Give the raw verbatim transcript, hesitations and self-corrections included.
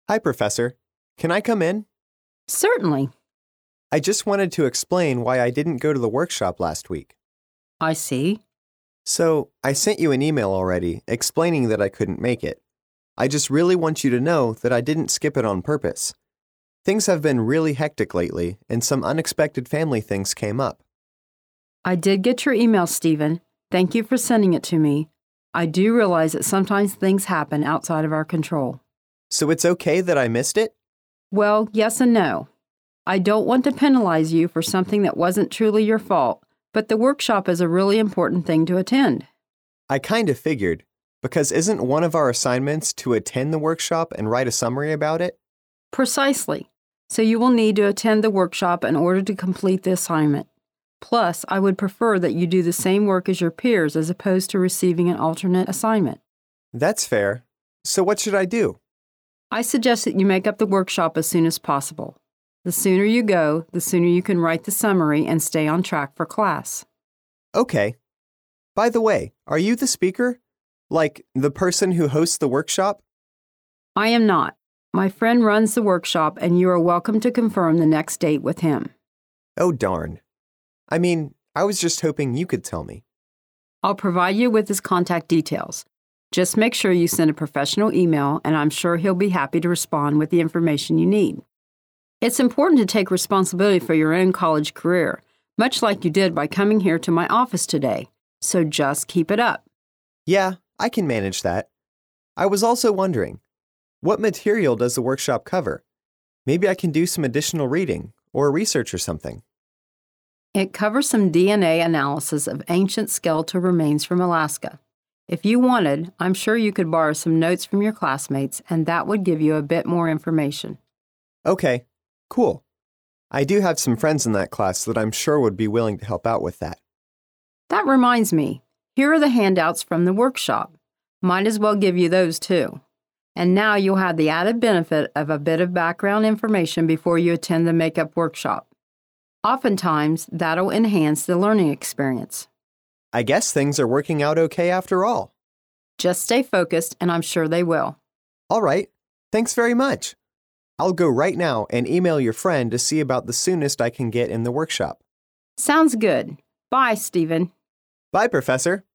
Hi, Professor. Can I come in? Certainly. I just wanted to explain why I didn't go to the workshop last week. I see. So, I sent you an email already explaining that I couldn't make it. I just really want you to know that I didn't skip it on purpose. Things have been really hectic lately, and some unexpected family things came up. I did get your email, Stephen. Thank you for sending it to me. I do realize that sometimes things happen outside of our control. So it's okay that I missed it? Well, yes and no. I don't want to penalize you for something that wasn't truly your fault, but the workshop is a really important thing to attend. I kind of figured, because isn't one of our assignments to attend the workshop and write a summary about it? Precisely. So you will need to attend the workshop in order to complete the assignment. Plus, I would prefer that you do the same work as your peers as opposed to receiving an alternate assignment. That's fair. So what should I do? I suggest that you make up the workshop as soon as possible. The sooner you go, the sooner you can write the summary and stay on track for class. Okay. By the way, are you the speaker? Like, the person who hosts the workshop? I am not. My friend runs the workshop, and you are welcome to confirm the next date with him. Oh, darn. I mean, I was just hoping you could tell me. I'll provide you with his contact details. Just make sure you send a professional email, and I'm sure he'll be happy to respond with the information you need. It's important to take responsibility for your own college career, much like you did by coming here to my office today. So just keep it up. Yeah, I can manage that. I was also wondering, what material does the workshop cover? Maybe I can do some additional reading or research or something. It covers some D N A analysis of ancient skeletal remains from Alaska. If you wanted, I'm sure you could borrow some notes from your classmates, and that would give you a bit more information. Okay, cool. I do have some friends in that class that I'm sure would be willing to help out with that. That reminds me, here are the handouts from the workshop. Might as well give you those too. And now you'll have the added benefit of a bit of background information before you attend the makeup workshop. Oftentimes, that'll enhance the learning experience. I guess things are working out okay after all. Just stay focused, and I'm sure they will. All right. Thanks very much. I'll go right now and email your friend to see about the soonest I can get in the workshop. Sounds good. Bye, Stephen. Bye, Professor.